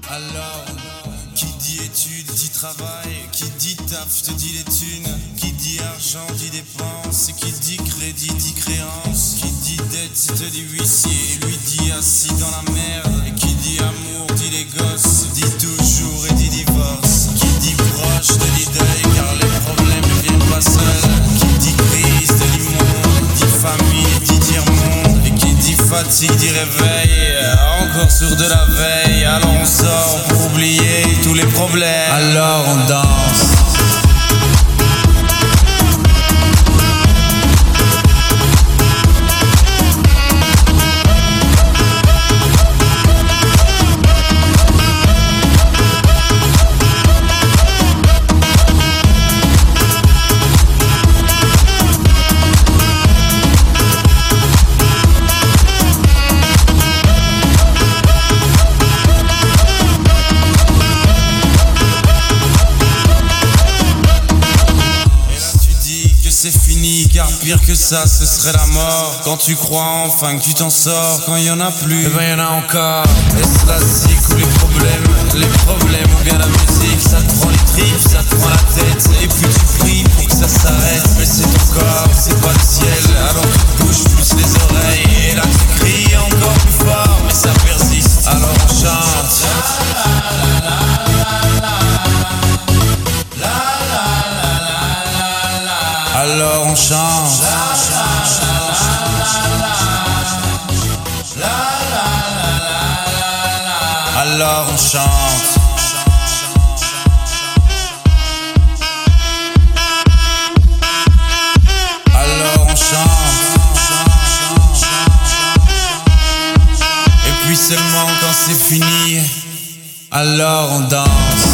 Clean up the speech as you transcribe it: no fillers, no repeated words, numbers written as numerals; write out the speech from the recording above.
Alors, qui dit études dit travail, qui dit taf te dit les thunes, qui dit argent dit dépenses, qui dit crédit dit créance, qui dit dette te dit huissier, lui dit assis dans la merde, et qui dit amour dit les gosses, dit toujours et dit divorce, qui dit proche te dit deuil car les problèmes ne viennent pas seuls, qui dit crise te dit monde, dit famille dit tiers-monde, et qui dit fatigue dit réveil, encore sur de la veille, alors on sort pour oublier tous les problèmes, alors on danse. C'est fini, car pire que ça, ce serait la mort. Quand tu crois enfin que tu t'en sors, quand il y en a plus, eh ben y en a encore. Est-ce la zik ou les problèmes ou bien la musique, ça te prend les tripes, ça te prend la tête, et puis tu pries pour que ça s'arrête. Mais c'est ton corps, c'est pas le ciel, alors tu bouges plus les oreilles, et là tu cries encore plus fort, mais ça persiste, alors on chante. Alors on chante. Alors on chante. Alors on chante. Et puis seulement quand c'est fini, alors on danse.